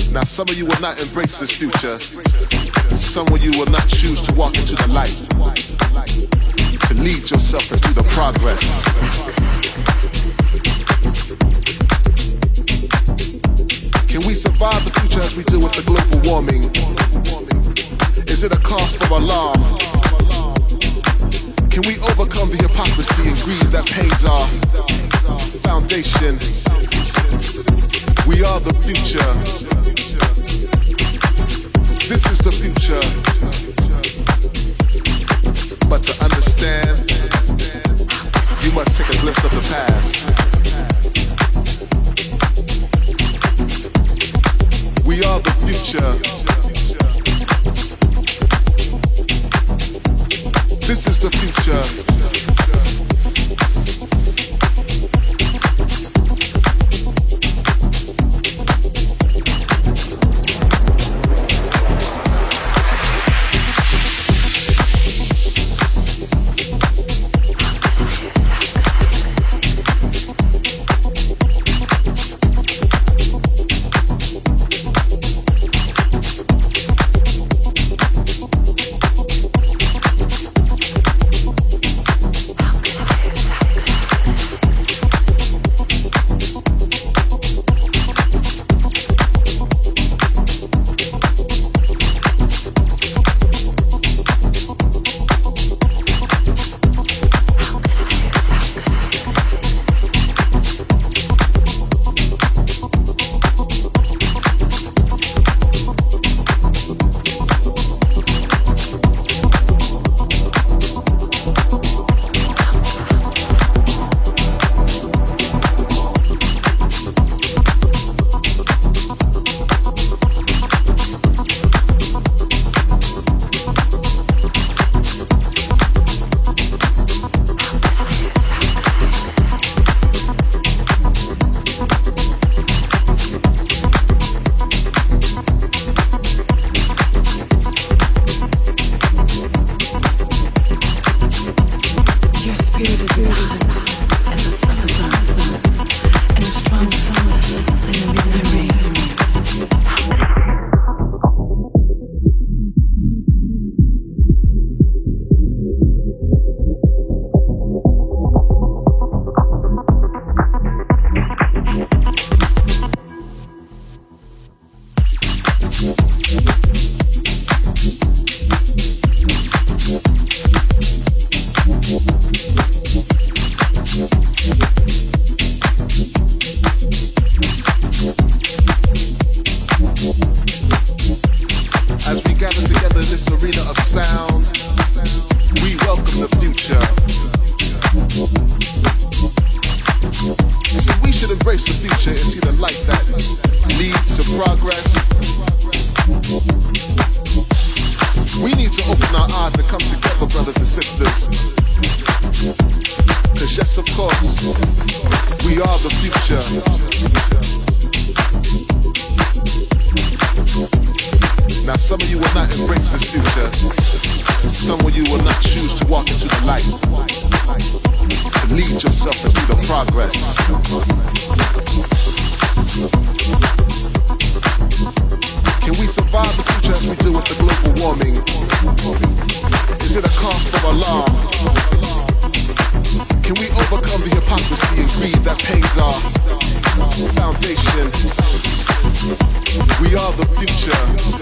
Now some of you will not embrace this future. Some of you will not choose to walk into the light, to lead yourself into the progress. Can we survive the future as we do with the global warming? Is it a cause for alarm? Can we overcome the hypocrisy and greed that pains our foundation? We are the future. This is the future. But to understand, you must take a glimpse of the past. We are the future. This is the future. We are the future.